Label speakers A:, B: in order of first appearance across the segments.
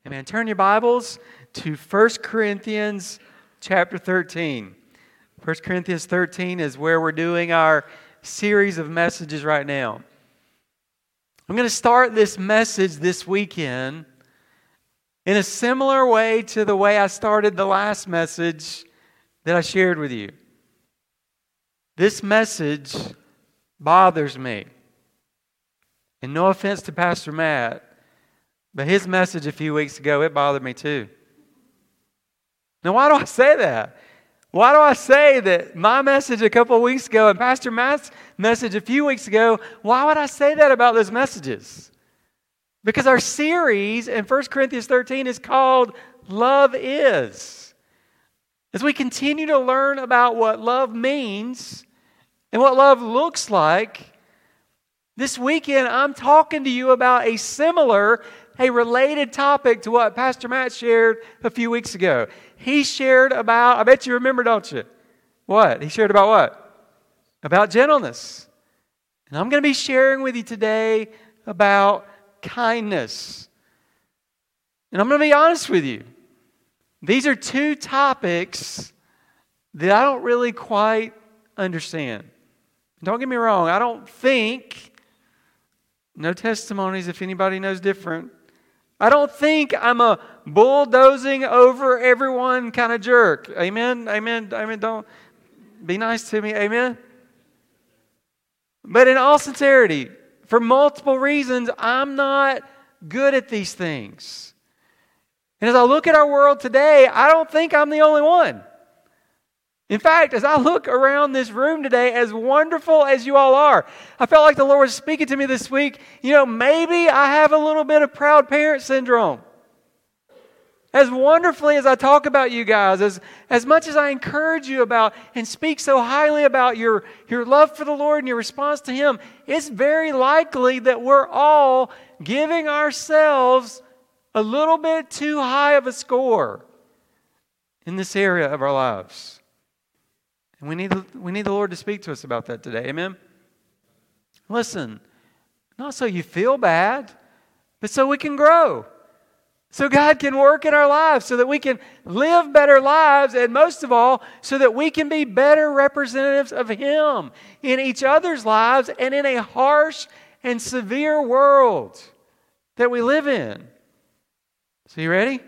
A: Amen. Turn your Bibles to 1 Corinthians chapter 13. 1 Corinthians 13 is where we're doing our series of messages right now. I'm going to start this message this weekend in a similar way to the way I started the last message that I shared with you. This message bothers me. And no offense to Pastor Matt, but his message a few weeks ago, it bothered me too. Now, why do I say that? Why do I say that my message a couple of weeks ago and Pastor Matt's message a few weeks ago, why would I say that about those messages? Because our series in 1 Corinthians 13 is called Love Is. As we continue to learn about what love means and what love looks like, this weekend I'm talking to you about a related topic to what Pastor Matt shared a few weeks ago. He shared about, I bet you remember, don't you? What? He shared about what? About gentleness. And I'm going to be sharing with you today about kindness. And I'm going to be honest with you. These are two topics that I don't really quite understand. Don't get me wrong, I don't think, no testimonies if anybody knows different, I don't think I'm a bulldozing over everyone kind of jerk. Amen? Amen? Amen? Don't be nice to me. Amen? But in all sincerity, for multiple reasons, I'm not good at these things. And as I look at our world today, I don't think I'm the only one. In fact, as I look around this room today, as wonderful as you all are, I felt like the Lord was speaking to me this week. Maybe I have a little bit of proud parent syndrome. As wonderfully as I talk about you guys, as much as I encourage you about and speak so highly about your love for the Lord and your response to Him, it's very likely that we're all giving ourselves a little bit too high of a score in this area of our lives. And we need the Lord to speak to us about that today. Amen? Listen, not so you feel bad, but so we can grow. So God can work in our lives so that we can live better lives, and most of all, so that we can be better representatives of Him in each other's lives and in a harsh and severe world that we live in. So you ready?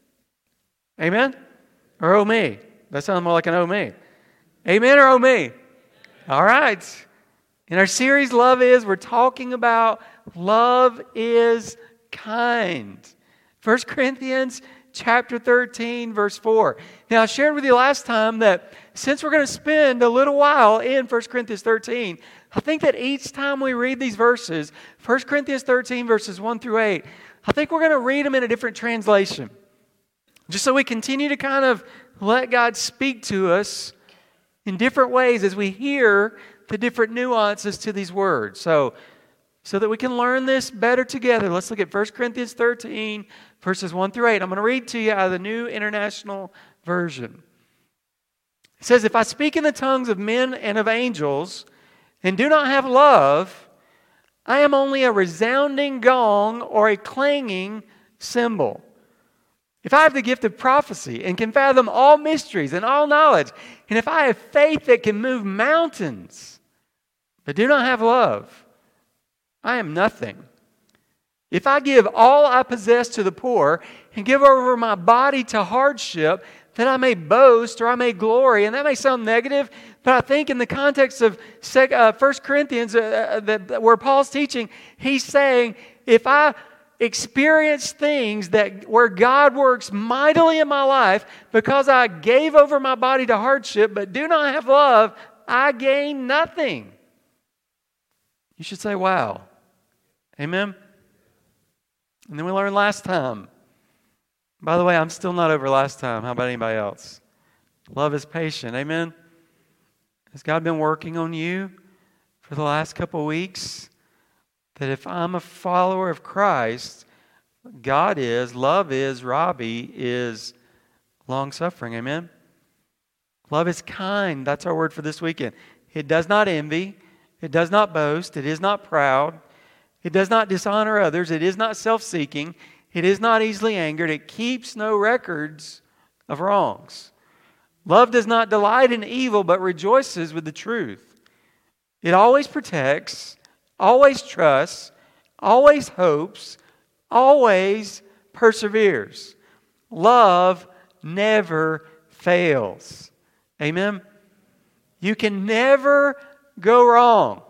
A: Amen? Or oh me? That sounds more like an oh me. Amen or oh me? All right. In our series, Love Is, we're talking about love is kind. 1 Corinthians chapter 13, verse 4. Now, I shared with you last time that since we're going to spend a little while in 1 Corinthians 13, I think that each time we read these verses, 1 Corinthians 13, verses 1 through 8, I think we're going to read them in a different translation. Just so we continue to kind of let God speak to us in different ways as we hear the different nuances to these words. So that we can learn this better together, let's look at 1 Corinthians 13, verses 1 through 8. I'm going to read to you out of the New International Version. It says, "If I speak in the tongues of men and of angels and do not have love, I am only a resounding gong or a clanging cymbal. If I have the gift of prophecy and can fathom all mysteries and all knowledge, and if I have faith that can move mountains, but do not have love, I am nothing. If I give all I possess to the poor and give over my body to hardship, that I may boast or I may glory," and that may sound negative, but I think in the context of 1 Corinthians, where Paul's teaching, he's saying, if I experience things where God works mightily in my life because I gave over my body to hardship but do not have love, I gain nothing. You should say, wow. Amen? And then we learned last time. By the way, I'm still not over last time. How about anybody else? Love is patient. Amen? Has God been working on you for the last couple of weeks? That if I'm a follower of Christ, God is, love is, Robbie is long-suffering. Amen? Love is kind. That's our word for this weekend. It does not envy. It does not boast. It is not proud. It does not dishonor others. It is not self-seeking. It is not easily angered. It keeps no records of wrongs. Love does not delight in evil, but rejoices with the truth. It always protects, always trusts, always hopes, always perseveres. Love never fails. Amen? You can never go wrong.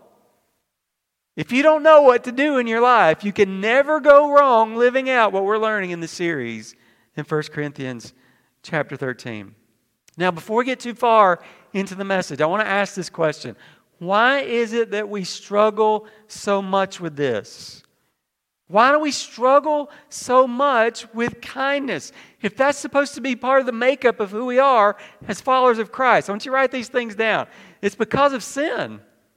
A: If you don't know what to do in your life, you can never go wrong living out what we're learning in the series in 1 Corinthians chapter 13. Now, before we get too far into the message, I want to ask this question. Why is it that we struggle so much with this? Why do we struggle so much with kindness? If that's supposed to be part of the makeup of who we are as followers of Christ, I want you to write these things down. It's because of sin.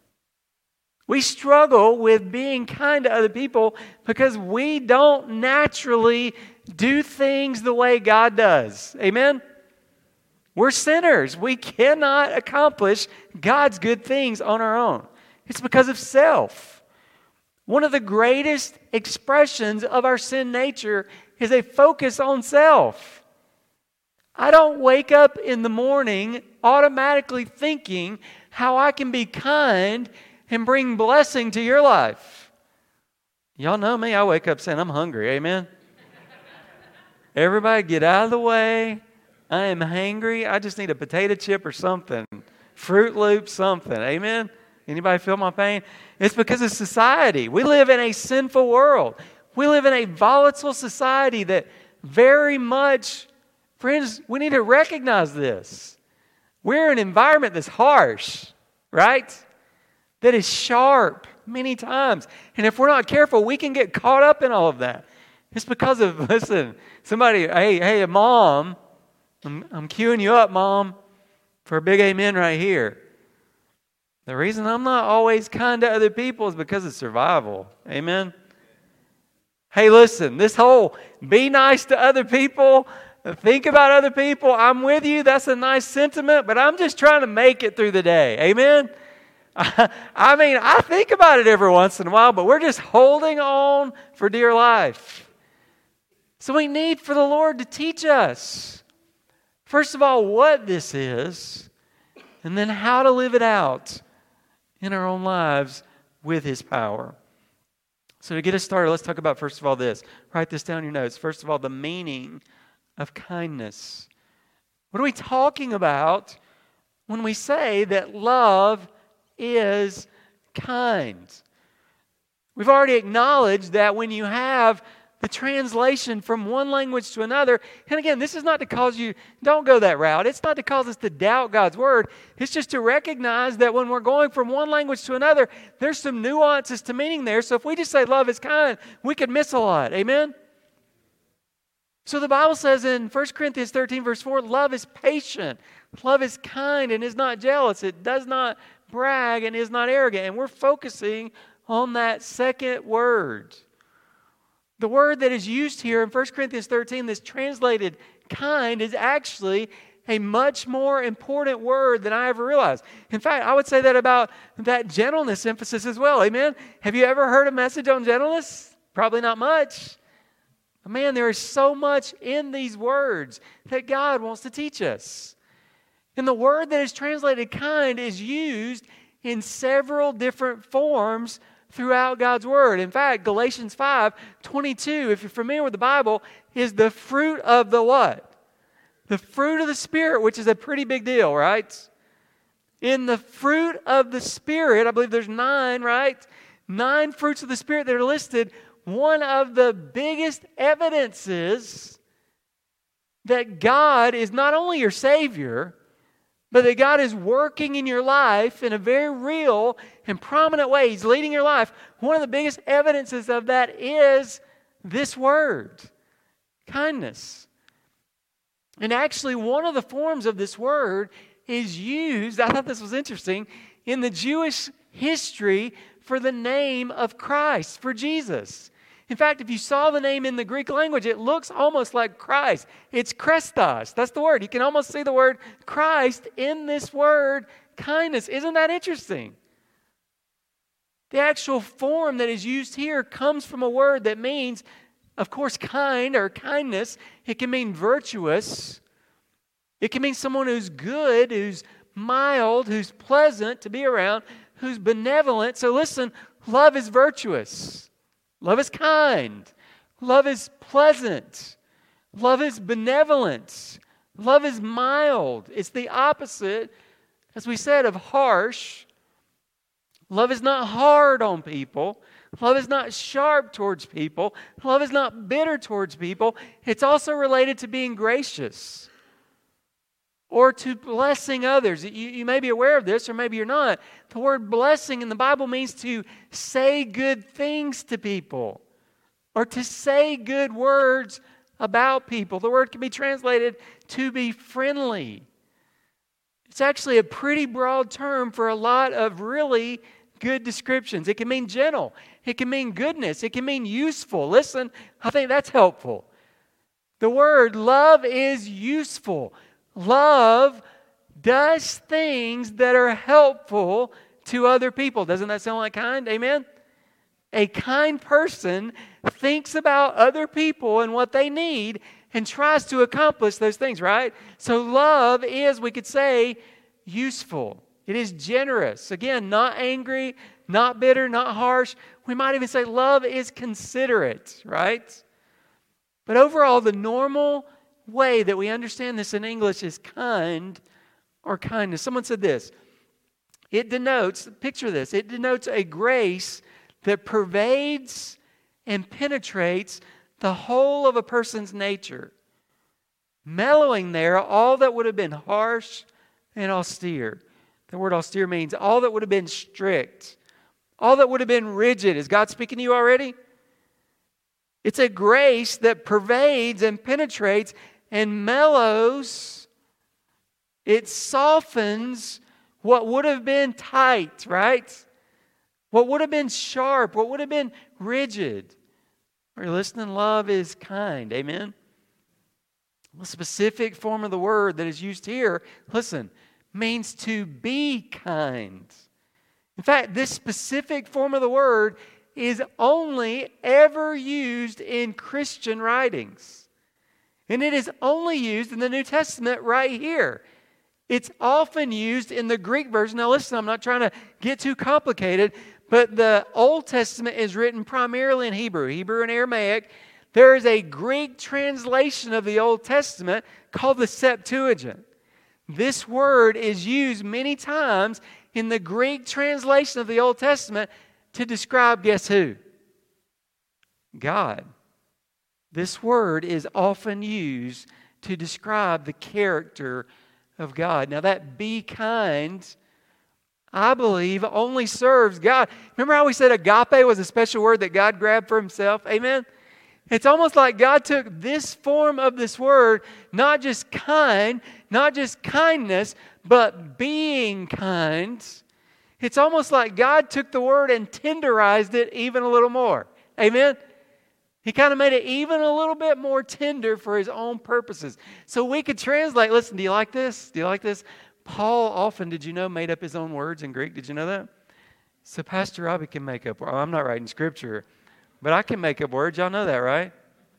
A: We struggle with being kind to other people because we don't naturally do things the way God does. Amen? We're sinners. We cannot accomplish God's good things on our own. It's because of self. One of the greatest expressions of our sin nature is a focus on self. I don't wake up in the morning automatically thinking how I can be kind and bring blessing to your life. Y'all know me. I wake up saying, I'm hungry. Amen? Everybody get out of the way. I am hangry. I just need a potato chip or something. Fruit Loop, something. Amen? Anybody feel my pain? It's because of society. We live in a sinful world. We live in a volatile society that very much, friends, we need to recognize this. We're in an environment that's harsh, right? That is sharp many times. And if we're not careful, we can get caught up in all of that. It's because of, listen, somebody, hey, mom, I'm queuing you up, Mom, for a big amen right here. The reason I'm not always kind to other people is because of survival. Amen? Hey, listen, this whole be nice to other people, think about other people, I'm with you, that's a nice sentiment, but I'm just trying to make it through the day. Amen? I think about it every once in a while, but we're just holding on for dear life. So we need for the Lord to teach us, first of all, what this is, and then how to live it out in our own lives with His power. So to get us started, let's talk about, first of all, this. Write this down in your notes. First of all, the meaning of kindness. What are we talking about when we say that love is kind? We've already acknowledged that when you have the translation from one language to another, and again, this is not to cause you, don't go that route. It's not to cause us to doubt God's Word. It's just to recognize that when we're going from one language to another, there's some nuances to meaning there. So if we just say love is kind, we could miss a lot. Amen? So the Bible says in 1 Corinthians 13, verse 4, love is patient. Love is kind and is not jealous. It does not brag and is not arrogant. And we're focusing on that second word. The word that is used here in 1 Corinthians 13 that's translated kind is actually a much more important word than I ever realized. In fact, I would say that about that gentleness emphasis as well. Amen? Have you ever heard a message on gentleness? Probably not much. But man, there is so much in these words that God wants to teach us. And the word that is translated kind is used in several different forms throughout God's Word. In fact, Galatians 5:22, if you're familiar with the Bible, is the fruit of the what? The fruit of the Spirit, which is a pretty big deal, right? In the fruit of the Spirit, I believe there's 9, right? 9 fruits of the Spirit that are listed. One of the biggest evidences that God is not only your Savior, but that God is working in your life in a very real and prominent way. He's leading your life. One of the biggest evidences of that is this word, kindness. And actually, one of the forms of this word is used, I thought this was interesting, in the Jewish history for the name of Christ, for Jesus. In fact, if you saw the name in the Greek language, it looks almost like Christ. It's Christos. That's the word. You can almost see the word Christ in this word, kindness. Isn't that interesting? The actual form that is used here comes from a word that means of course, kind or kindness, it can mean virtuous. It can mean someone who's good, who's mild, who's pleasant to be around, who's benevolent. So listen, love is virtuous. Love is kind. Love is pleasant. Love is benevolent. Love is mild. It's the opposite, as we said, of harsh. Love is not hard on people. Love is not sharp towards people. Love is not bitter towards people. It's also related to being gracious or to blessing others. You may be aware of this, or maybe you're not. The word blessing in the Bible means to say good things to people or to say good words about people. The word can be translated to be friendly. It's actually a pretty broad term for a lot of really good descriptions. It can mean gentle. It can mean goodness. It can mean useful. Listen, I think that's helpful. The word love is useful. Love does things that are helpful to other people. Doesn't that sound like kind? Amen? A kind person thinks about other people and what they need and tries to accomplish those things, right? So love is, we could say, useful. It is generous. Again, not angry, not bitter, not harsh. We might even say love is considerate, right? But overall, the normal way that we understand this in English is kind or kindness. Someone said this. It denotes, picture this, it denotes a grace that pervades and penetrates the whole of a person's nature, mellowing there all that would have been harsh and austere. The word austere means all that would have been strict, all that would have been rigid. Is God speaking to you already? It's a grace that pervades and penetrates and mellows. It softens what would have been tight, right? What would have been sharp, what would have been rigid. Are you listening? Love is kind. Amen? The specific form of the word that is used here, listen, means to be kind. In fact, this specific form of the word is only ever used in Christian writings. And it is only used in the New Testament right here. It's often used in the Greek version. Now listen, I'm not trying to get too complicated, but the Old Testament is written primarily in Hebrew and Aramaic. There is a Greek translation of the Old Testament called the Septuagint. This word is used many times in the Greek translation of the Old Testament to describe, guess who? God. This word is often used to describe the character of God. Now that be kind, I believe, only serves God. Remember how we said agape was a special word that God grabbed for himself? Amen? It's almost like God took this form of this word, not just kind, not just kindness, but being kind. It's almost like God took the word and tenderized it even a little more. Amen? He kind of made it even a little bit more tender for his own purposes. So we could translate, listen, do you like this? Do you like this? Paul often, did you know, made up his own words in Greek? Did you know that? So Pastor Robbie can make up, I'm not writing scripture, but I can make up words. Y'all know that, right?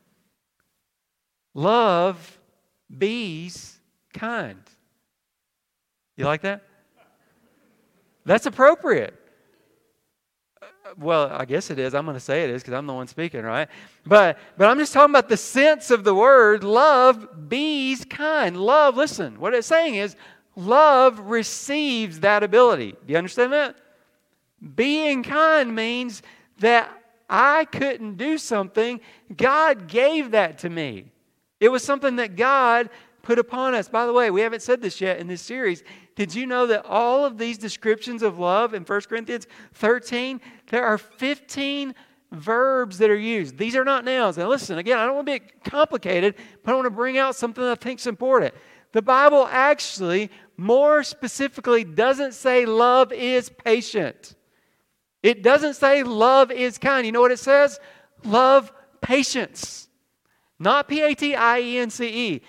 A: Love bees kind. You like that? That's appropriate. Well, I guess it is. I'm going to say it is because I'm the one speaking, right? But I'm just talking about the sense of the word. Love bees kind. Love, listen, what it's saying is love receives that ability. Do you understand that? Being kind means that I couldn't do something. God gave that to me. It was something that God put upon us. By the way, we haven't said this yet in this series. Did you know that all of these descriptions of love in 1 Corinthians 13, there are 15 verbs that are used. These are not nouns. Now listen, again, I don't want to be complicated, but I want to bring out something that I think is important. The Bible actually, more specifically, doesn't say love is patient. It doesn't say love is kind. You know what it says? Love patience. Not P-A-T-I-E-N-C-E.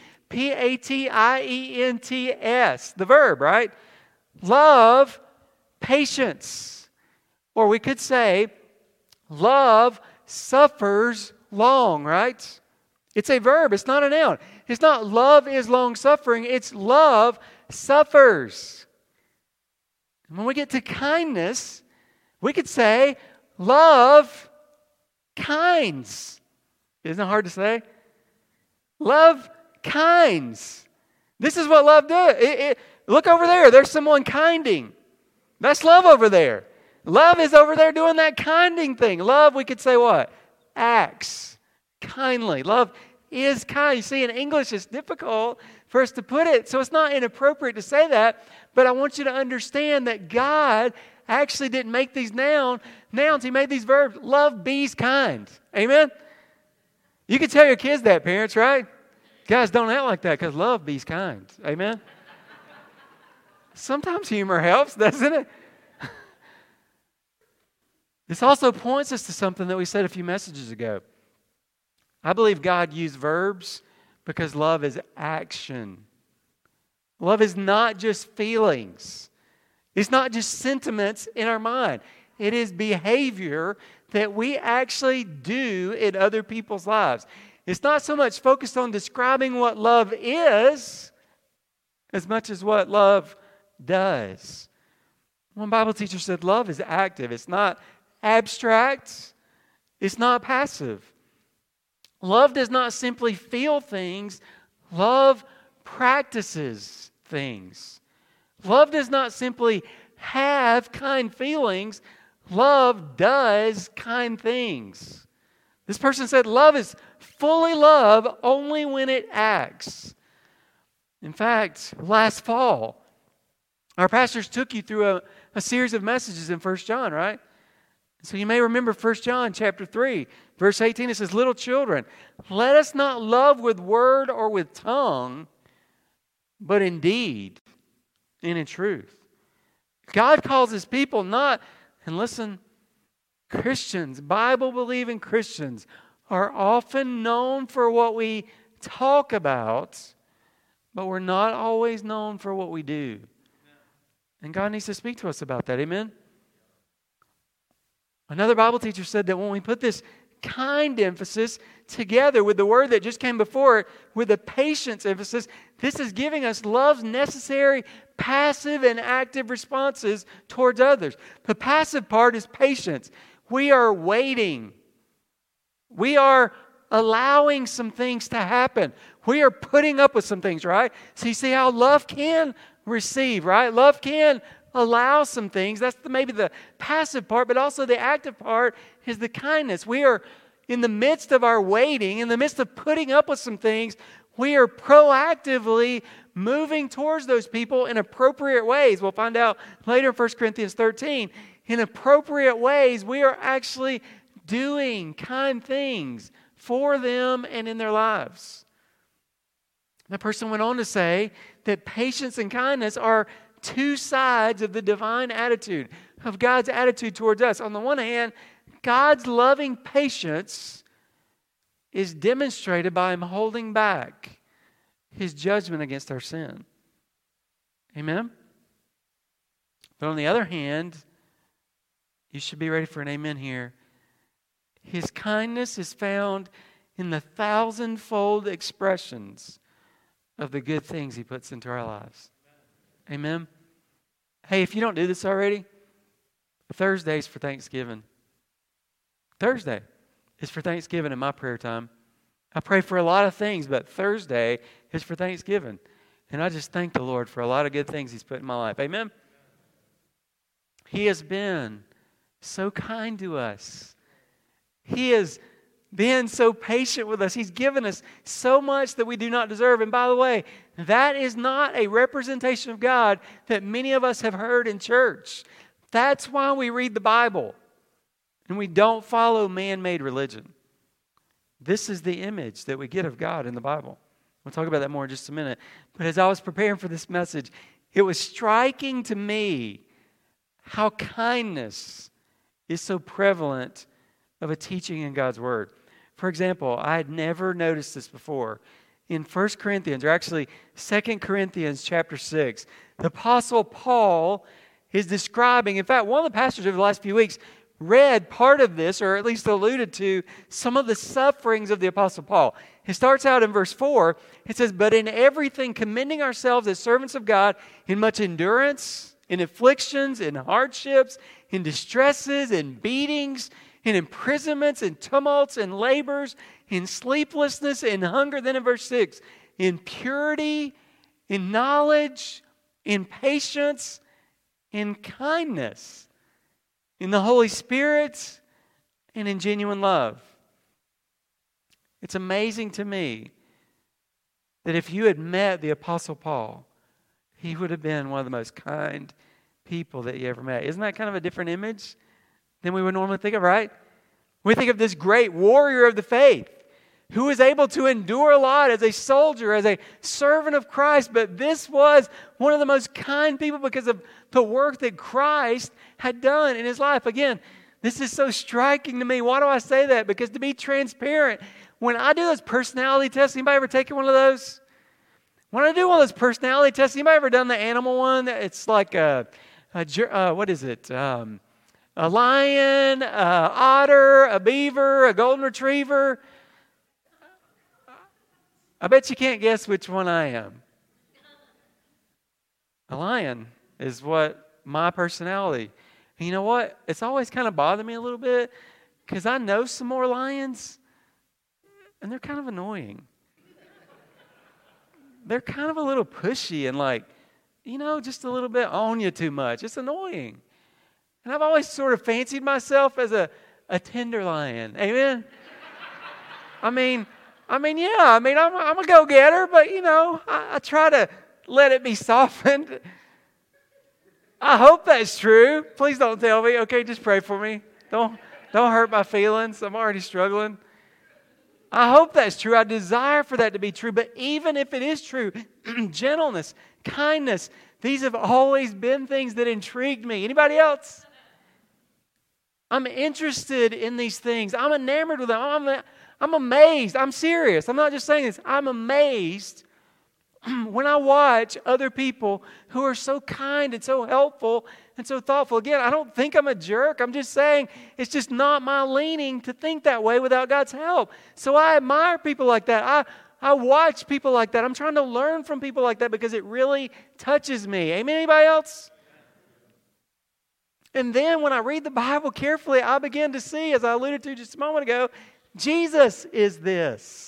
A: P-A-T-I-E-N-T-S. The verb, right? Love patience. Or we could say, love suffers long, right? It's a verb. It's not a noun. It's not love is long-suffering. It's love suffers. And when we get to kindness, we could say love kinds. Isn't it hard to say? Love kinds. This is what love does. Look over there. There's someone kinding. That's love over there. Love is over there doing that kinding thing. Love, we could say what? Acts kindly. Love is kind. You see, in English, it's difficult for us to put it, so it's not inappropriate to say that, but I want you to understand that God actually didn't make these nouns. He made these verbs. Love bees kind. Amen? You can tell your kids that, parents, right? Guys, don't act like that because love bees kind. Amen? Sometimes humor helps, doesn't it? This also points us to something that we said a few messages ago. I believe God used verbs because love is action. Love is not just feelings. It's not just sentiments in our mind. It is behavior that we actually do in other people's lives. It's not so much focused on describing what love is as much as what love does. One Bible teacher said love is active. It's not abstract. It's not passive. Love does not simply feel things. Love practices things. Love does not simply have kind feelings. Love does kind things. This person said love is fully love only when it acts. In fact, last fall, our pastors took you through a series of messages in 1 John, right? So you may remember 1 John chapter 3, verse 18. It says, little children, let us not love with word or with tongue, but in deed and in truth. God calls His people not, and listen, Christians, Bible-believing Christians, are often known for what we talk about, but we're not always known for what we do. And God needs to speak to us about that. Amen? Another Bible teacher said that when we put this kind emphasis together with the word that just came before it, with the patience emphasis, this is giving us love's necessary passive and active responses towards others. The passive part is patience. We are waiting. We are allowing some things to happen. We are putting up with some things, right? So you see how love can receive, right? Love can allow some things. That's maybe the passive part, but also the active part is the kindness. We are in the midst of our waiting, in the midst of putting up with some things, we are proactively moving towards those people in appropriate ways. We'll find out later in 1 Corinthians 13. In appropriate ways, we are actually doing kind things for them and in their lives. The person went on to say that patience and kindness are two sides of the divine attitude, of God's attitude towards us. On the one hand, God's loving patience is demonstrated by Him holding back His judgment against our sin. Amen? But on the other hand, you should be ready for an amen here. His kindness is found in the thousandfold expressions of the good things He puts into our lives. Amen? Hey, if you don't do this already, Thursday's for Thanksgiving. Thursday is for Thanksgiving in my prayer time. I pray for a lot of things, but Thursday is for Thanksgiving. And I just thank the Lord for a lot of good things He's put in my life. Amen? He has been so kind to us. He has been so patient with us. He's given us so much that we do not deserve. And by the way, that is not a representation of God that many of us have heard in church. That's why we read the Bible and we don't follow man-made religion. This is the image that we get of God in the Bible. We'll talk about that more in just a minute. But as I was preparing for this message, it was striking to me how kindness is so prevalent of a teaching in God's Word. For example, I had never noticed this before. In 1 Corinthians, or actually 2 Corinthians chapter 6, the Apostle Paul is describing, in fact, one of the pastors over the last few weeks read part of this, or at least alluded to, some of the sufferings of the Apostle Paul. It starts out in verse 4. It says, "But in everything commending ourselves as servants of God, in much endurance, in afflictions, in hardships, in distresses, in beatings, in imprisonments, in tumults, in labors, in sleeplessness, in hunger." Then in verse 6, "In purity, in knowledge, in patience, in kindness, in the Holy Spirit, and in genuine love." It's amazing to me that if you had met the Apostle Paul, he would have been one of the most kind people that you ever met. Isn't that kind of a different image than we would normally think of, right? We think of this great warrior of the faith who was able to endure a lot as a soldier, as a servant of Christ. But this was one of the most kind people because of the work that Christ had done in his life. Again, this is so striking to me. Why do I say that? Because to be transparent, when I do those personality tests, anybody ever taken one of those? When I do one of those personality tests, anybody ever done the animal one? It's like what is it? A lion, an otter, a beaver, a golden retriever. I bet you can't guess which one I am. A lion is what my personality. And you know what? It's always kind of bothered me a little bit because I know some more lions and they're kind of annoying. They're kind of a little pushy and like, just a little bit on you too much. It's annoying. And I've always sort of fancied myself as a tender lion. Amen? I'm a go-getter, but, I try to let it be softened. I hope that's true. Please don't tell me. Okay, just pray for me. Don't hurt my feelings. I'm already struggling. I hope that's true. I desire for that to be true. But even if it is true, gentleness, kindness, these have always been things that intrigued me. Anybody else? I'm interested in these things. I'm enamored with them. I'm amazed. I'm serious. I'm not just saying this. I'm amazed when I watch other people who are so kind and so helpful and so thoughtful. Again, I don't think I'm a jerk. I'm just saying it's just not my leaning to think that way without God's help. So I admire people like that. I watch people like that. I'm trying to learn from people like that because it really touches me. Amen? Anybody else? And then when I read the Bible carefully, I begin to see, as I alluded to just a moment ago, Jesus is this.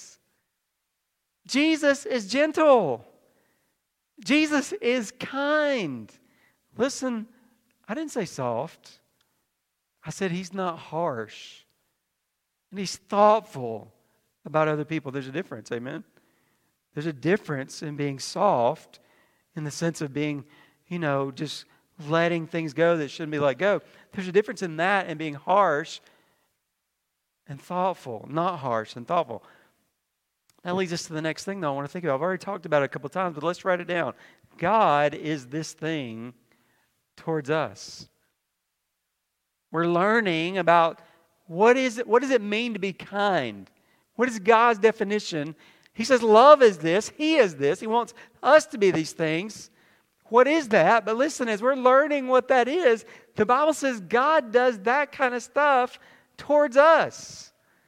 A: Jesus is gentle. Jesus is kind. Listen, I didn't say soft. I said he's not harsh. And he's thoughtful about other people. There's a difference, amen? There's a difference in being soft in the sense of being, just letting things go that shouldn't be let go. There's a difference in that and being harsh and thoughtful, not harsh and thoughtful. That leads us to the next thing, though, I want to think about. I've already talked about it a couple of times, but let's write it down. God is this thing towards us. We're learning about what does it mean to be kind? What is God's definition? He says love is this. He is this. He wants us to be these things. What is that? But listen, as we're learning what that is, the Bible says God does that kind of stuff towards us.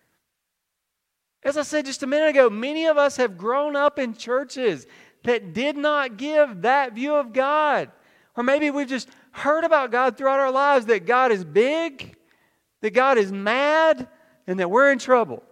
A: As I said just a minute ago, many of us have grown up in churches that did not give that view of God. Or maybe we've just heard about God throughout our lives, that God is big, that God is mad, and that we're in trouble.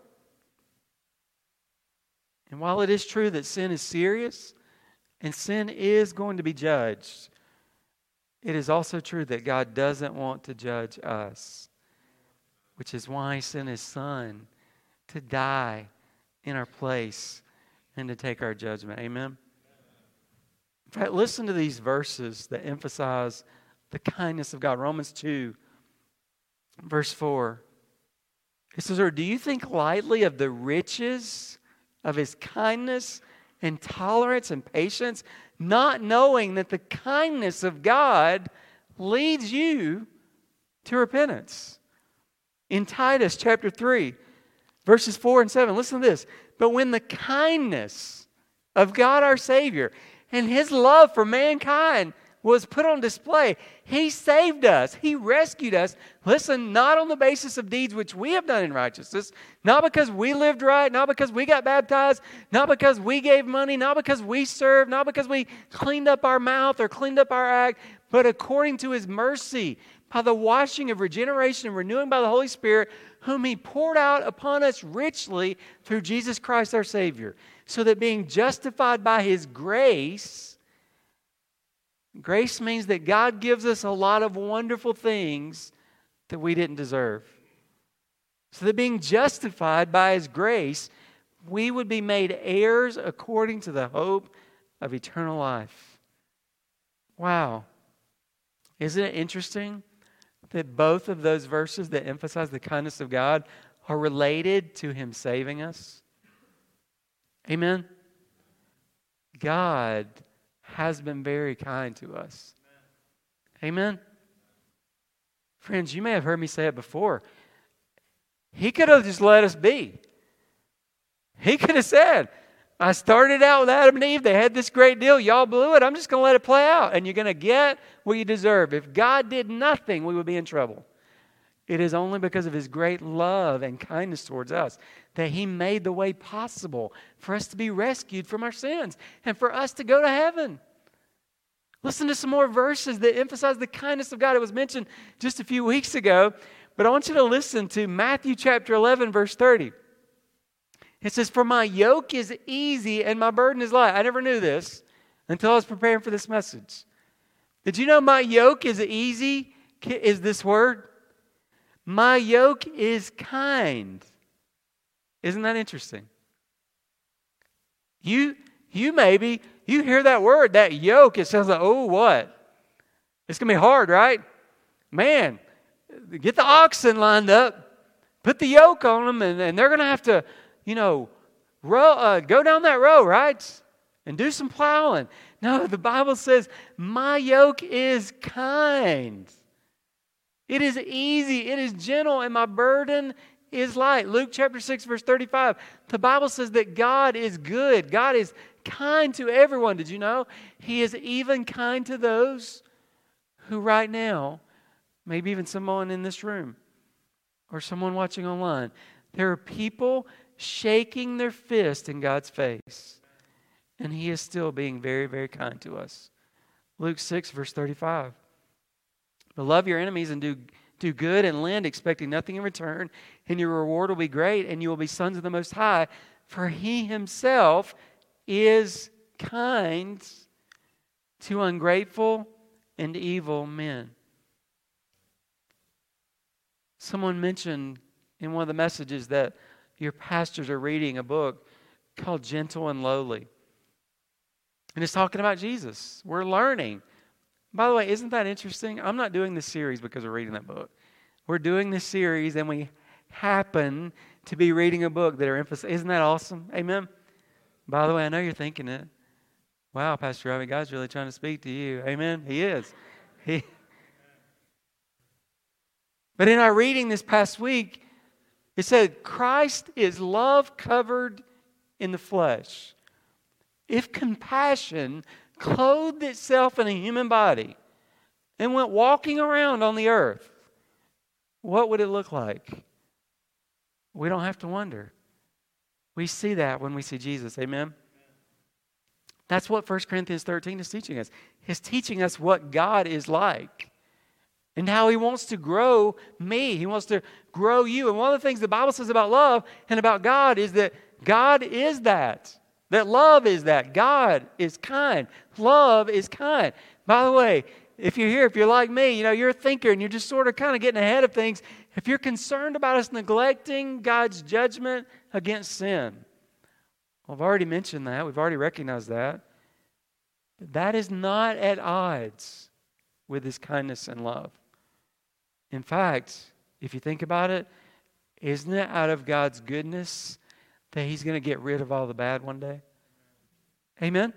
A: And while it is true that sin is serious and sin is going to be judged, it is also true that God doesn't want to judge us, which is why He sent His Son to die in our place and to take our judgment. Amen? In fact, listen to these verses that emphasize the kindness of God. Romans 2, verse 4. It says, "Or do you think lightly of the riches of His kindness and tolerance and patience, not knowing that the kindness of God leads you to repentance?" In Titus chapter 3, verses 4 and 7, listen to this. "But when the kindness of God our Savior and His love for mankind was put on display. He saved us. He rescued us. Listen, not on the basis of deeds which we have done in righteousness, not because we lived right, not because we got baptized, not because we gave money, not because we served, not because we cleaned up our mouth or cleaned up our act, but according to His mercy, by the washing of regeneration and renewing by the Holy Spirit, whom He poured out upon us richly through Jesus Christ our Savior, so that being justified by His grace, grace means that God gives us a lot of wonderful things that we didn't deserve. So that being justified by His grace, we would be made heirs according to the hope of eternal life. Wow. Isn't it interesting that both of those verses that emphasize the kindness of God are related to Him saving us? Amen? God has been very kind to us. Amen? Friends, you may have heard me say it before. He could have just let us be. He could have said, I started out with Adam and Eve. They had this great deal. Y'all blew it. I'm just going to let it play out. And you're going to get what you deserve. If God did nothing, we would be in trouble. It is only because of His great love and kindness towards us that He made the way possible for us to be rescued from our sins and for us to go to heaven. Listen to some more verses that emphasize the kindness of God. It was mentioned just a few weeks ago, but I want you to listen to Matthew chapter 11, verse 30. It says, for my yoke is easy and my burden is light. I never knew this until I was preparing for this message. Did you know my yoke is easy? Is this word? My yoke is kind. Isn't that interesting? You hear that word, that yoke, it sounds like, oh, what? It's going to be hard, right? Man, get the oxen lined up, put the yoke on them, and they're going to have to, go down that road, right? And do some plowing. No, the Bible says, my yoke is kind. It is easy, it is gentle, and my burden is light. Luke chapter 6, verse 35. The Bible says that God is good. God is kind to everyone. Did you know? He is even kind to those who right now, maybe even someone in this room or someone watching online, there are people shaking their fist in God's face. And He is still being very, very kind to us. Luke 6, verse 35. But love your enemies and do good and lend, expecting nothing in return, and your reward will be great, and you will be sons of the Most High, for He Himself is kind to ungrateful and evil men. Someone mentioned in one of the messages that your pastors are reading a book called Gentle and Lowly. And it's talking about Jesus. We're learning. By the way, isn't that interesting? I'm not doing this series because we're reading that book. We're doing this series and we happen to be reading a book that are emphasizing. Isn't that awesome? Amen? By the way, I know you're thinking it. Wow, Pastor Robbie, God's really trying to speak to you. Amen? He is. But in our reading this past week, it said, Christ is love covered in the flesh. If compassion clothed itself in a human body and went walking around on the earth, what would it look like? We don't have to wonder. We see that when we see Jesus. Amen? That's what 1 Corinthians 13 is teaching us. It's teaching us what God is like and how He wants to grow me. He wants to grow you. And one of the things the Bible says about love and about God is that God is that. That love is that. God is kind. Love is kind. By the way, if you're here, if you're like me, you're a thinker and you're just sort of kind of getting ahead of things. If you're concerned about us neglecting God's judgment against sin, well, I've already mentioned that. We've already recognized that. That is not at odds with His kindness and love. In fact, if you think about it, isn't it out of God's goodness that He's going to get rid of all the bad one day? Amen?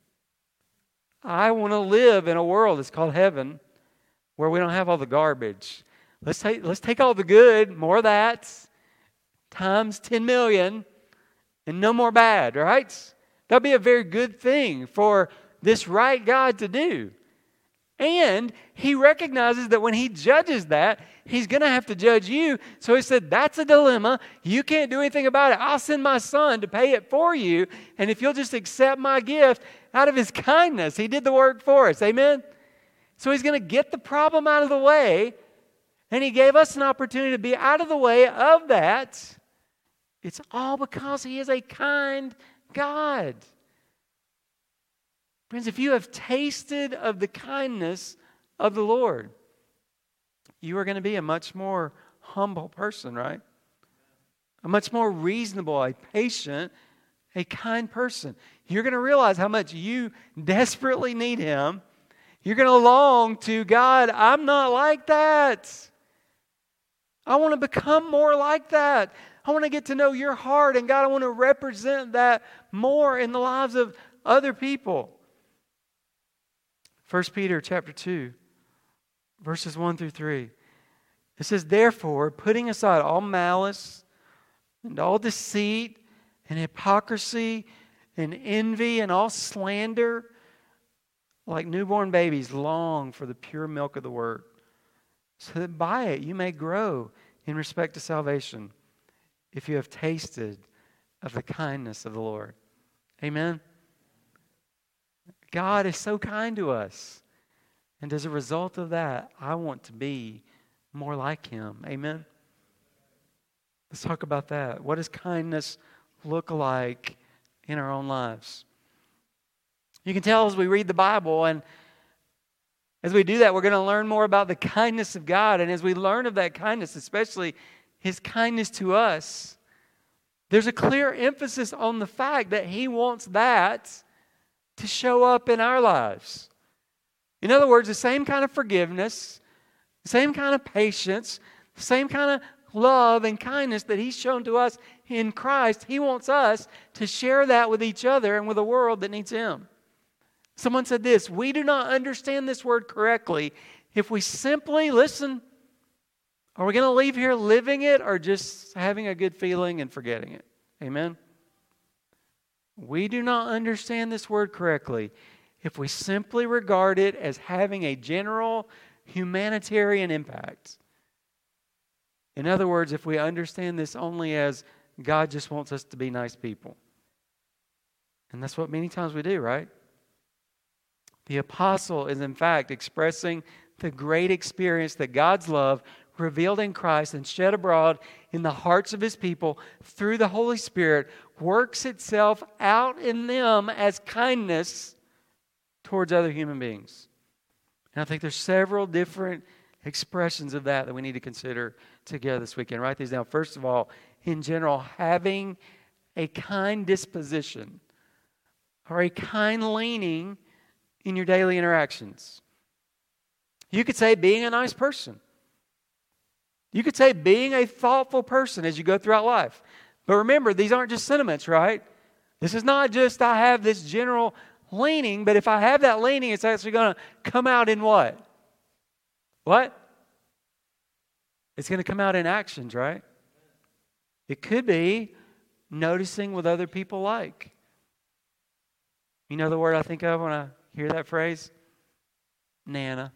A: I want to live in a world that's called heaven where we don't have all the garbage. Let's take all the good, more of that, times 10 million, and no more bad, right? That'd be a very good thing for this right God to do. And he recognizes that when he judges that, he's going to have to judge you. So he said, that's a dilemma. You can't do anything about it. I'll send my son to pay it for you. And if you'll just accept my gift out of his kindness, he did the work for us. Amen? So he's going to get the problem out of the way. And he gave us an opportunity to be out of the way of that. It's all because he is a kind God. Friends, if you have tasted of the kindness of the Lord, you are going to be a much more humble person, right? A much more reasonable, a patient, a kind person. You're going to realize how much you desperately need Him. You're going to long to, God, I'm not like that. I want to become more like that. I want to get to know your heart. And God, I want to represent that more in the lives of other people. 1 Peter chapter 2, verses 1 through 3. It says, therefore, putting aside all malice and all deceit and hypocrisy and envy and all slander, like newborn babies, long for the pure milk of the word, so that by it you may grow in respect to salvation, if you have tasted of the kindness of the Lord. Amen? God is so kind to us. And as a result of that, I want to be more like Him. Amen? Let's talk about that. What does kindness look like in our own lives? You can tell as we read the Bible, and as we do that, we're going to learn more about the kindness of God. And as we learn of that kindness, especially His kindness to us, there's a clear emphasis on the fact that He wants that to show up in our lives. In other words, the same kind of forgiveness, the same kind of patience, the same kind of love and kindness that He's shown to us in Christ, He wants us to share that with each other and with a world that needs Him. Someone said this, we do not understand this word correctly if we simply listen. Are we going to leave here living it or just having a good feeling and forgetting it? Amen? We do not understand this word correctly if we simply regard it as having a general humanitarian impact. In other words, if we understand this only as God just wants us to be nice people. And that's what many times we do, right? The apostle is in fact expressing the great experience that God's love revealed in Christ and shed abroad in the hearts of His people through the Holy Spirit works itself out in them as kindness towards other human beings. And I think there's several different expressions of that we need to consider together this weekend. Write these down. First of all, in general, having a kind disposition or a kind leaning in your daily interactions. You could say being a nice person. You could say being a thoughtful person as you go throughout life. But remember, these aren't just sentiments, right? This is not just I have this general leaning, but if I have that leaning, it's actually going to come out in what? What? It's going to come out in actions, right? It could be noticing what other people like. You know the word I think of when I hear that phrase? Nana.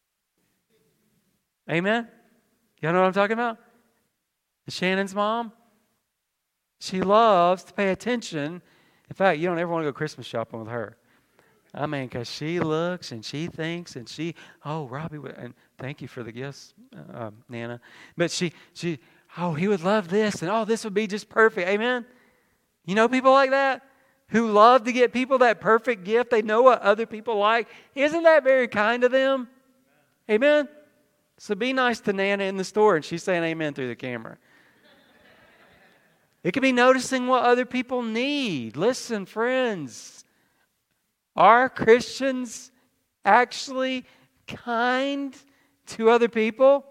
A: Amen? Y'all know what I'm talking about? Shannon's mom. She loves to pay attention. In fact, you don't ever want to go Christmas shopping with her. I mean, because she looks and she thinks and Robbie would, and thank you for the gifts, Nana. But she, he would love this and this would be just perfect. Amen? You know people like that? Who love to get people that perfect gift. They know what other people like. Isn't that very kind of them? Amen? So be nice to Nana in the store, and she's saying amen through the camera. It could be noticing what other people need. Listen, friends, are Christians actually kind to other people?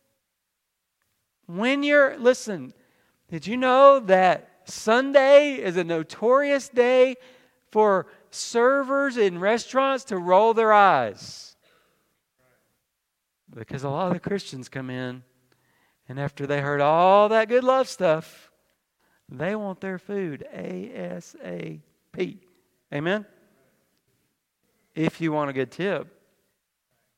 A: Listen, did you know that Sunday is a notorious day for servers in restaurants to roll their eyes? Because a lot of the Christians come in, and after they heard all that good love stuff, they want their food ASAP. Amen? If you want a good tip.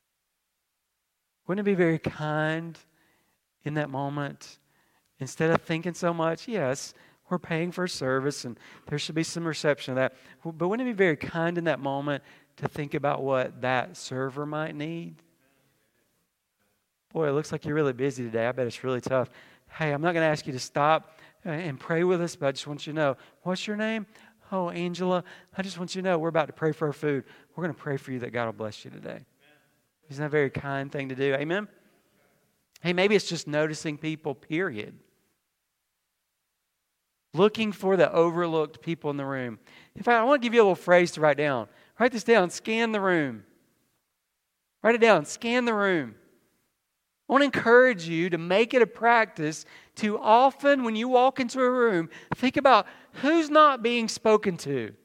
A: Wouldn't it be very kind in that moment? Instead of thinking so much, yes, we're paying for service and there should be some reception of that. But wouldn't it be very kind in that moment to think about what that server might need? Boy, it looks like you're really busy today. I bet it's really tough. Hey, I'm not going to ask you to stop and pray with us, but I just want you to know, what's your name? Oh, Angela. I just want you to know we're about to pray for our food. We're going to pray for you that God will bless you today. Isn't that a very kind thing to do? Amen? Hey, maybe it's just noticing people, period. Looking for the overlooked people in the room. In fact, I want to give you a little phrase to write down. Write this down. Scan the room. Write it down. Scan the room. I want to encourage you to make it a practice to often, when you walk into a room, think about who's not being spoken to.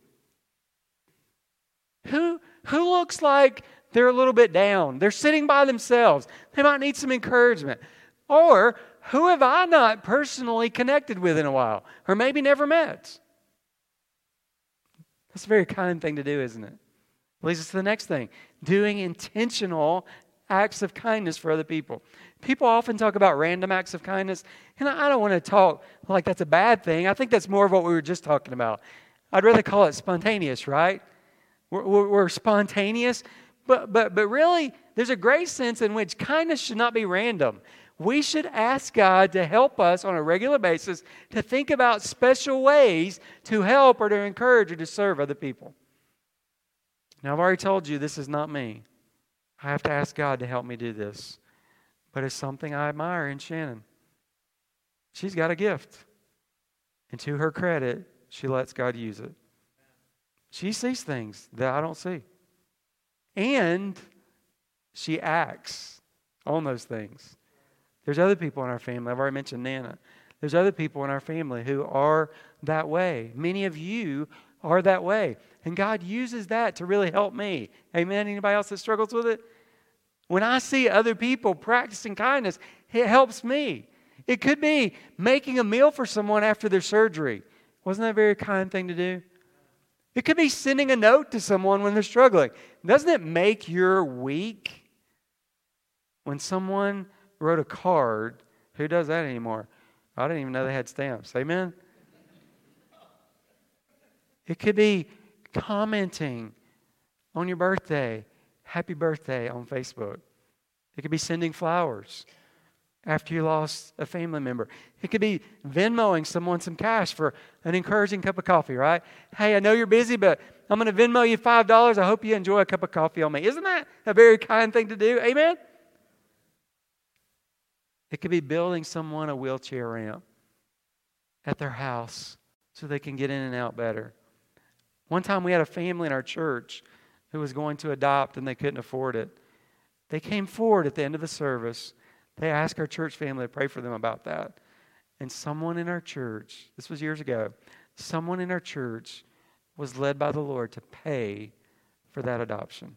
A: Who looks like they're a little bit down. They're sitting by themselves. They might need some encouragement. Or who have I not personally connected with in a while? Or maybe never met? That's a very kind thing to do, isn't it? Leads us to the next thing. Doing intentional acts of kindness for other people. People often talk about random acts of kindness, and I don't want to talk like that's a bad thing. I think that's more of what we were just talking about. I'd rather call it spontaneous, right? We're spontaneous, but really, there's a great sense in which kindness should not be random. We should ask God to help us on a regular basis to think about special ways to help or to encourage or to serve other people. Now, I've already told you this is not me. I have to ask God to help me do this. But it's something I admire in Shannon. She's got a gift. And to her credit, she lets God use it. She sees things that I don't see. And she acts on those things. There's other people in our family. I've already mentioned Nana. There's other people in our family who are that way. Many of you are that way. And God uses that to really help me. Amen? Anybody else that struggles with it? When I see other people practicing kindness, it helps me. It could be making a meal for someone after their surgery. Wasn't that a very kind thing to do? It could be sending a note to someone when they're struggling. Doesn't it make your week when someone wrote a card? Who does that anymore? I didn't even know they had stamps. Amen? It could be commenting on your birthday, happy birthday on Facebook. It could be sending flowers after you lost a family member. It could be Venmoing someone some cash for an encouraging cup of coffee, right? Hey, I know you're busy, but I'm going to Venmo you $5. I hope you enjoy a cup of coffee on me. Isn't that a very kind thing to do? Amen? It could be building someone a wheelchair ramp at their house so they can get in and out better. One time we had a family in our church who was going to adopt and they couldn't afford it. They came forward at the end of the service. They asked our church family to pray for them about that. And someone in our church, this was years ago, someone in our church was led by the Lord to pay for that adoption.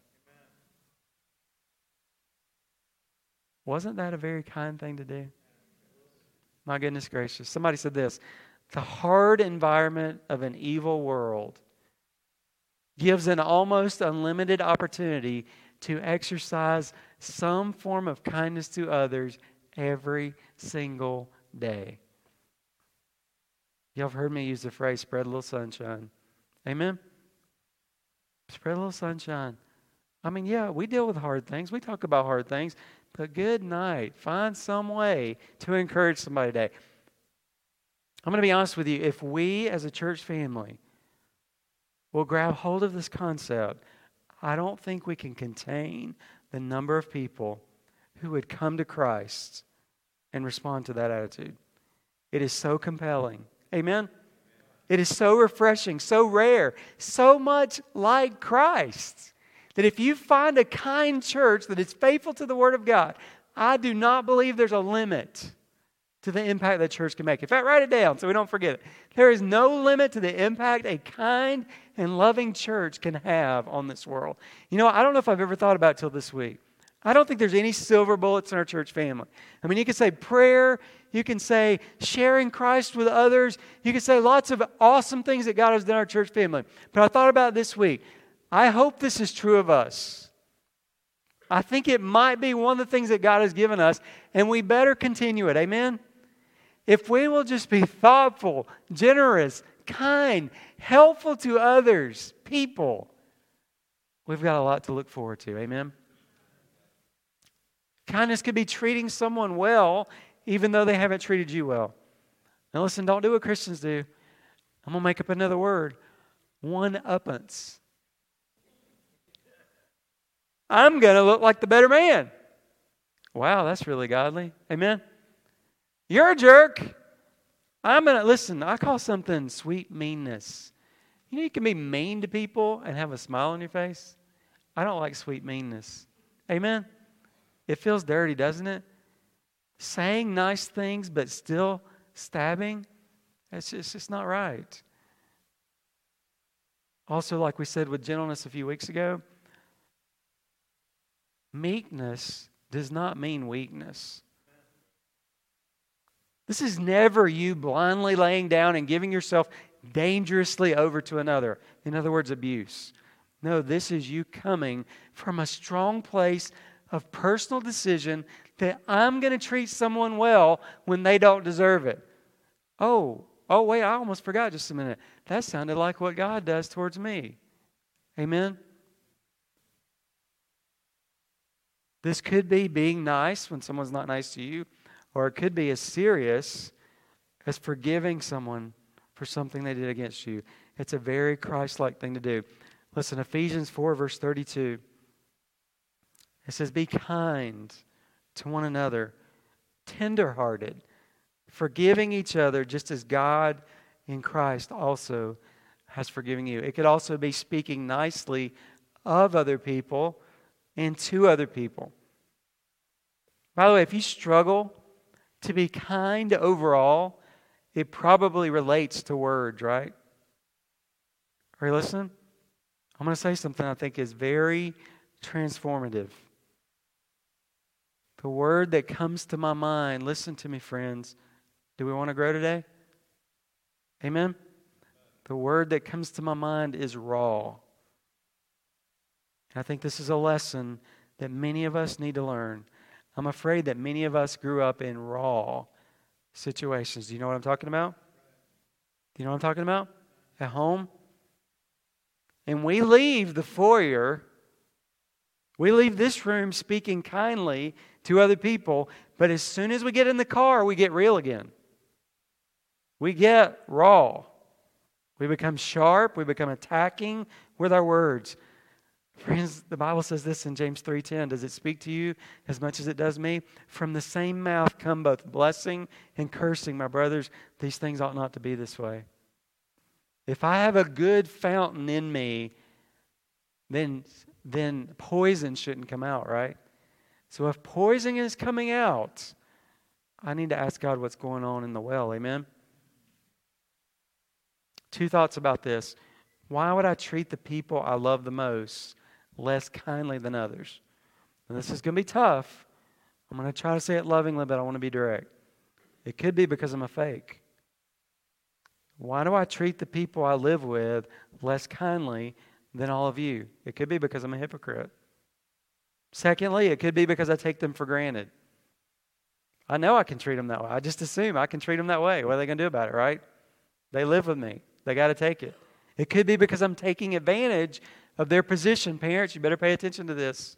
A: Wasn't that a very kind thing to do? My goodness gracious. Somebody said this, the hard environment of an evil world gives an almost unlimited opportunity to exercise some form of kindness to others every single day. Y'all have heard me use the phrase, spread a little sunshine. Amen? Spread a little sunshine. I mean, yeah, we deal with hard things. We talk about hard things. But good night. Find some way to encourage somebody today. I'm going to be honest with you. If we as a church family will grab hold of this concept, I don't think we can contain the number of people who would come to Christ and respond to that attitude. It is so compelling. Amen? It is so refreshing, so rare, so much like Christ, that if you find a kind church that is faithful to the Word of God, I do not believe there's a limit to the impact that church can make. In fact, write it down so we don't forget it. There is no limit to the impact a kind and loving church can have on this world. You know, I don't know if I've ever thought about it till this week. I don't think there's any silver bullets in our church family. I mean, you can say prayer, you can say sharing Christ with others, you can say lots of awesome things that God has done in our church family. But I thought about it this week. I hope this is true of us. I think it might be one of the things that God has given us, and we better continue it. Amen? If we will just be thoughtful, generous, kind, helpful to others, people, we've got a lot to look forward to. Amen? Kindness could be treating someone well, even though they haven't treated you well. Now listen, don't do what Christians do. I'm going to make up another word. One-uppance. I'm going to look like the better man. Wow, that's really godly. Amen? You're a jerk. I'm going to, listen, I call something sweet meanness. You know, you can be mean to people and have a smile on your face. I don't like sweet meanness. Amen? It feels dirty, doesn't it? Saying nice things but still stabbing, it's just not right. Also, like we said with gentleness a few weeks ago, meekness does not mean weakness. This is never you blindly laying down and giving yourself dangerously over to another. In other words, abuse. No, this is you coming from a strong place of personal decision that I'm going to treat someone well when they don't deserve it. Oh, wait, I almost forgot just a minute. That sounded like what God does towards me. Amen? This could be being nice when someone's not nice to you, or it could be as serious as forgiving someone for something they did against you. It's a very Christ-like thing to do. Listen, Ephesians 4, verse 32. It says, be kind to one another, tender-hearted, forgiving each other just as God in Christ also has forgiven you. It could also be speaking nicely of other people and to other people. By the way, if you struggle to be kind overall, it probably relates to words, right? Are you listening? I'm going to say something I think is very transformative. The word that comes to my mind, listen to me, friends. Do we want to grow today? Amen? The word that comes to my mind is raw. I think this is a lesson that many of us need to learn. I'm afraid that many of us grew up in raw situations. Do you know what I'm talking about? Do you know what I'm talking about? At home? And we leave the foyer, we leave this room speaking kindly to other people, but as soon as we get in the car, we get real again. We get raw. We become sharp. We become attacking with our words. Friends, the Bible says this in James 3:10. Does it speak to you as much as it does me? From the same mouth come both blessing and cursing. My brothers, these things ought not to be this way. If I have a good fountain in me, then poison shouldn't come out, right? So if poison is coming out, I need to ask God what's going on in the well. Amen? Two thoughts about this. Why would I treat the people I love the most less kindly than others? And this is going to be tough. I'm going to try to say it lovingly, but I want to be direct. It could be because I'm a fake. Why do I treat the people I live with less kindly than all of you? It could be because I'm a hypocrite. Secondly, it could be because I take them for granted. I know I can treat them that way. I just assume I can treat them that way. What are they going to do about it, right? They live with me. They got to take it. It could be because I'm taking advantage of their position. Parents, you better pay attention to this.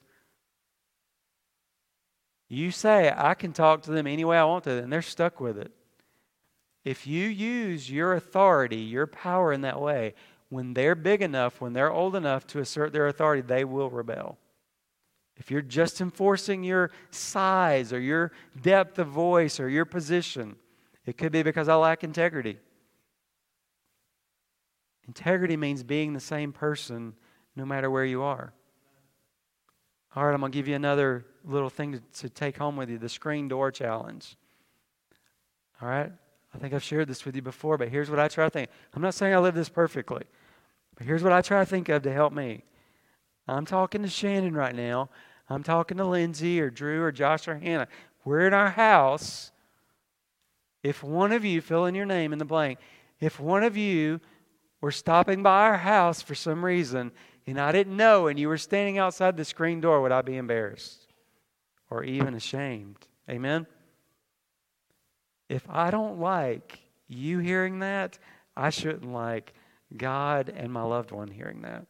A: You say, I can talk to them any way I want to, and they're stuck with it. If you use your authority, your power in that way, when they're big enough, when they're old enough to assert their authority, they will rebel. If you're just enforcing your size or your depth of voice or your position, it could be because I lack integrity. Integrity means being the same person no matter where you are. All right, I'm going to give you another little thing to take home with you, the screen door challenge. All right? I think I've shared this with you before, but here's what I try to think. I'm not saying I live this perfectly, but here's what I try to think of to help me. I'm talking to Shannon right now. I'm talking to Lindsay or Drew or Josh or Hannah. We're in our house. If one of you, fill in your name in the blank, if one of you were stopping by our house for some reason and I didn't know and you were standing outside the screen door, would I be embarrassed or even ashamed? Amen? If I don't like you hearing that, I shouldn't like God and my loved one hearing that.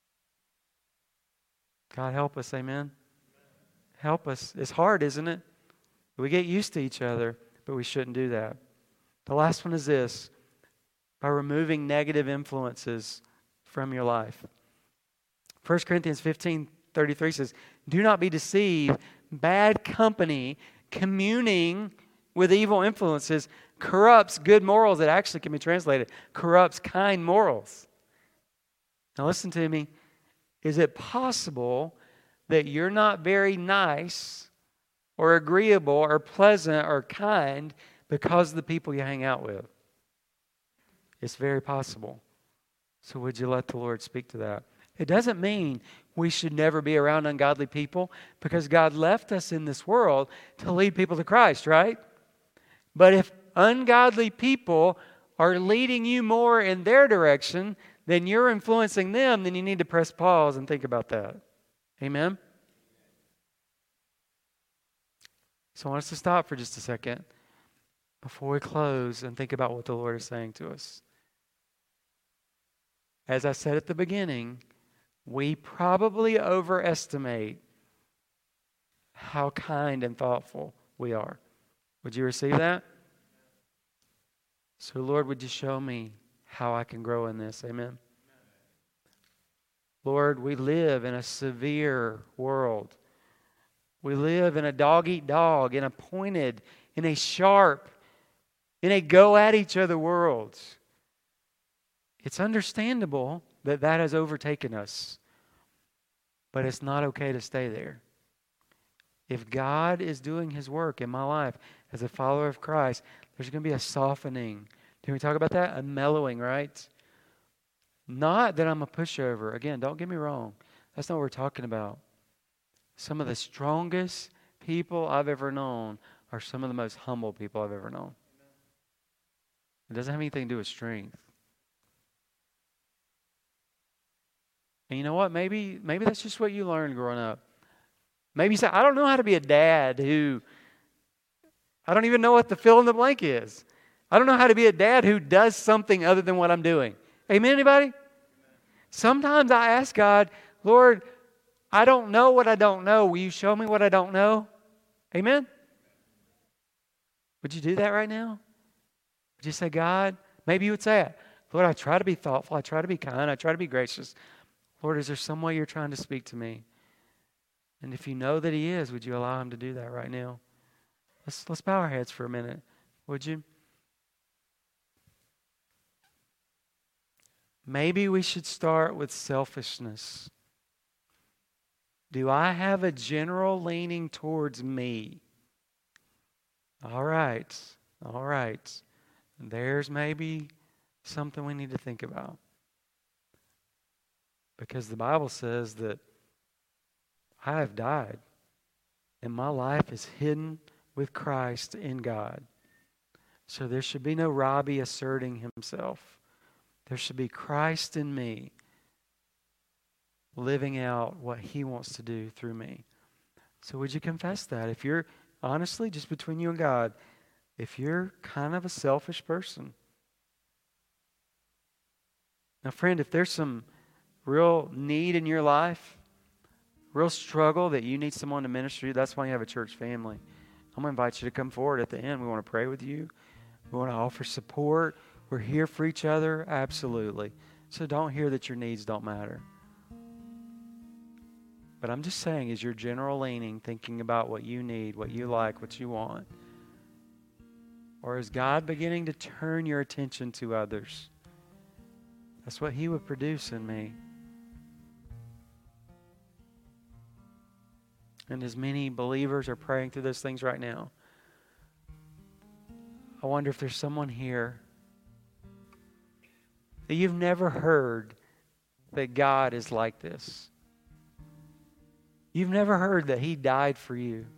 A: God help us, amen? Help us. It's hard, isn't it? We get used to each other, but we shouldn't do that. The last one is this: by removing negative influences from your life. 1 Corinthians 15:33 says, do not be deceived. Bad company, communing with evil influences, corrupts good morals. It actually can be translated, corrupts kind morals. Now listen to me. Is it possible that you're not very nice or agreeable or pleasant or kind because of the people you hang out with? It's very possible. So would you let the Lord speak to that? It doesn't mean we should never be around ungodly people, because God left us in this world to lead people to Christ, right? But if ungodly people are leading you more in their direction than you're influencing them, then you need to press pause and think about that. Amen? So I want us to stop for just a second before we close and think about what the Lord is saying to us. As I said at the beginning, we probably overestimate how kind and thoughtful we are. Would you receive that? So, Lord, would you show me how I can grow in this? Amen. Lord, we live in a severe world. We live in a dog-eat-dog, in a pointed, in a sharp, in a go-at-each-other world. It's understandable that that has overtaken us, but it's not okay to stay there. If God is doing His work in my life as a follower of Christ, there's going to be a softening. Can we talk about that? A mellowing, right? Not that I'm a pushover. Again, don't get me wrong. That's not what we're talking about. Some of the strongest people I've ever known are some of the most humble people I've ever known. It doesn't have anything to do with strength. And you know what? Maybe that's just what you learned growing up. Maybe you say, I don't know how to be a dad who, I don't even know what the fill in the blank is. I don't know how to be a dad who does something other than what I'm doing. Amen, anybody? Sometimes I ask God, Lord, I don't know what I don't know. Will you show me what I don't know? Amen? Would you do that right now? Would you say, God, maybe you would say it. Lord, I try to be thoughtful. I try to be kind. I try to be gracious. Lord, is there some way you're trying to speak to me? And if you know that He is, would you allow Him to do that right now? Let's bow our heads for a minute, would you? Maybe we should start with selfishness. Do I have a general leaning towards me? All right. There's maybe something we need to think about. Because the Bible says that I have died and my life is hidden with Christ in God. So there should be no Robbie asserting himself. There should be Christ in me living out what He wants to do through me. So would you confess that? If you're, honestly, just between you and God, if you're kind of a selfish person. Now, friend, if there's some real need in your life, real struggle that you need someone to minister to you, that's why you have a church family. I'm going to invite you to come forward at the end. We want to pray with you. We want to offer support. We're here for each other, absolutely. So don't hear that your needs don't matter. But I'm just saying, is your general leaning thinking about what you need, what you like, what you want? Or is God beginning to turn your attention to others? That's what He would produce in me. And as many believers are praying through those things right now, I wonder if there's someone here that you've never heard that God is like this. You've never heard that He died for you.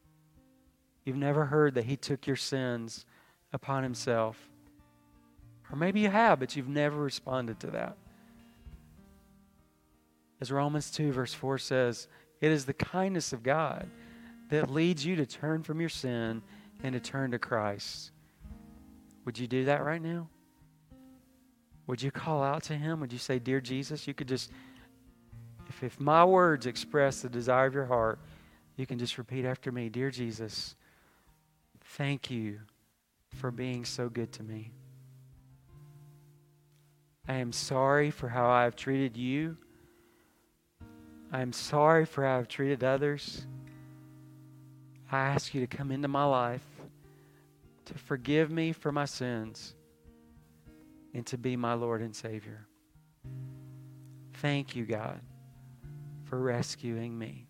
A: You've never heard that He took your sins upon Himself. Or maybe you have, but you've never responded to that. As Romans 2 verse 4 says, it is the kindness of God that leads you to turn from your sin and to turn to Christ. Would you do that right now? Would you call out to Him? Would you say, Dear Jesus, you could just, if my words express the desire of your heart, you can just repeat after me, Dear Jesus, thank you for being so good to me. I am sorry for how I have treated you. I am sorry for how I've treated others. I ask you to come into my life, to forgive me for my sins, and to be my Lord and Savior. Thank you, God, for rescuing me.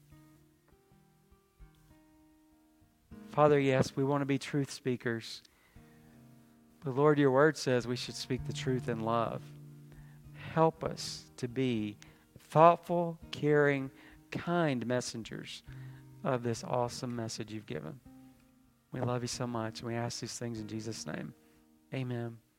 A: Father, yes, we want to be truth speakers. But Lord, your word says we should speak the truth in love. Help us to be thoughtful, caring, kind messengers of this awesome message you've given. We love you so much. We ask these things in Jesus' name. Amen.